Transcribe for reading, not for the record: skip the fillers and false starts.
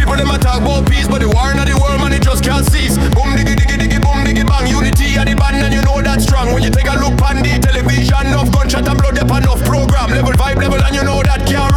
People them a talk about peace, but the war in the world, man, it just can't cease. Boom diggy diggy diggy, boom diggy bang. Unity at the band, and you know that's strong. When you take a look on the television, enough gunshot and blood up, enough program. Level 5 level, and you know that can't